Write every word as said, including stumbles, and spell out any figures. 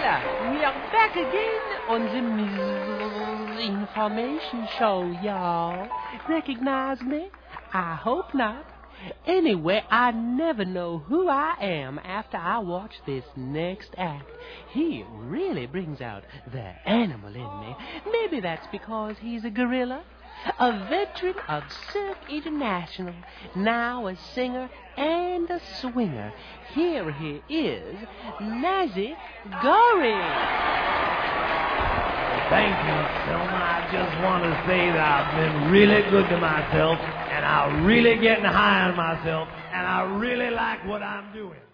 Yeah, we are back again on the misinformation show, y'all. Recognize me? I hope not. Anyway, I never know who I am after I watch this next act. He really brings out the animal in me. Maybe that's because he's a gorilla, a veteran of Cirque International, now a singer and a swinger. Here he is, Nazi Goring. Thank you, Selma. I just want to say that I've been really good to myself, and I'm really getting high on myself, and I really like what I'm doing.